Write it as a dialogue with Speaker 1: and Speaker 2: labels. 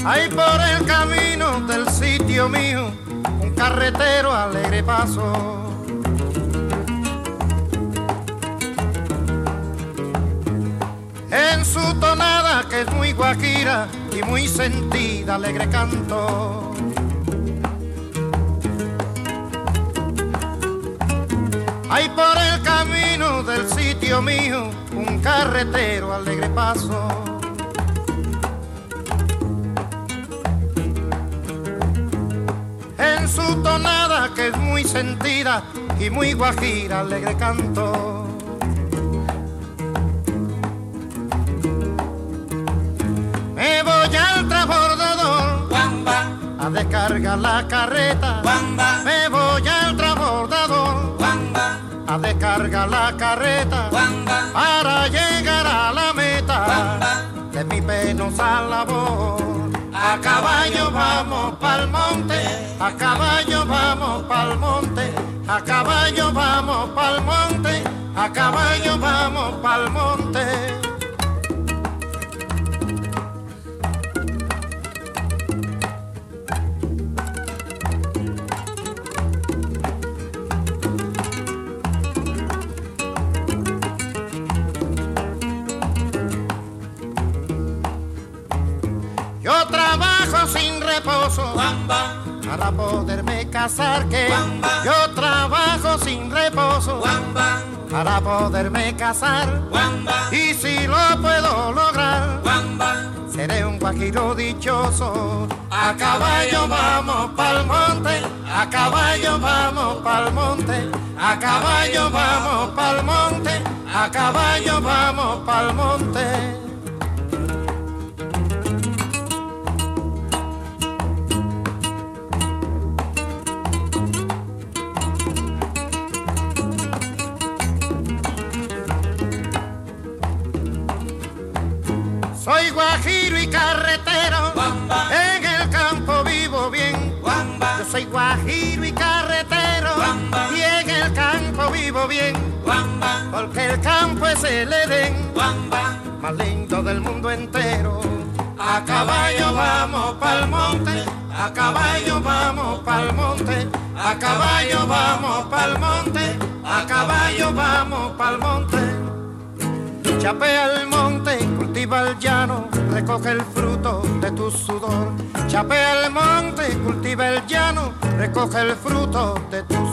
Speaker 1: Hay por el camino del sitio mío un carretero alegre paso. En su tonada que es muy guajira y muy sentida, alegre canto. Hay por el camino del sitio mío un carretero alegre paso. En su tonada que es muy sentida y muy guajira, alegre canto. Me voy al transbordador a descargar la carreta. Me voy al transbordador a descargar la carreta para llegar a la meta de mi penosa labor. A caballo vamos pa'l monte, a caballo vamos pa'l monte, a caballo vamos pa'l monte, a caballo vamos pa'l monte. Yo trabajo sin reposo para poderme casar, que yo trabajo sin reposo para poderme casar, y si lo puedo lograr seré un guajiro dichoso. A caballo vamos pa'l monte, a caballo vamos pa'l monte, a caballo vamos pa'l monte, a caballo vamos pa'l monte. Soy guajiro y carretero, en el campo vivo bien. Yo soy guajiro y carretero, y en el campo vivo bien. Porque el campo es el Edén más lindo del mundo entero. A caballo vamos pa'l monte, a caballo vamos pa'l monte, a caballo vamos pa'l monte, a caballo vamos pa'l monte. Chapea el monte, cultiva el llano, recoge el fruto de tu sudor. Chapea el monte, cultiva el llano, recoge el fruto de tu sudor.